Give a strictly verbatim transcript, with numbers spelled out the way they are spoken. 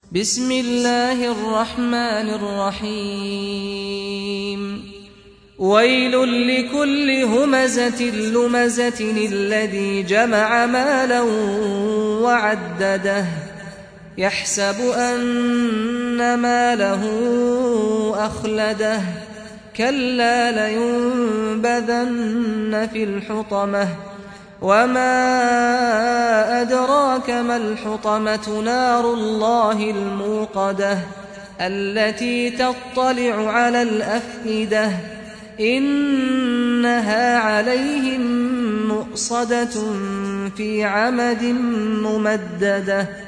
بسم الله الرحمن الرحيم ويل لكل همزة لمزة الذي جمع مالا وعدده يحسب أن ماله أخلده كلا لينبذن في الحطمة وما أدراك ما الحطمة نار الله الموقدة التي تطلع على الأفئدة إنها عليهم مؤصدة في عمد ممددة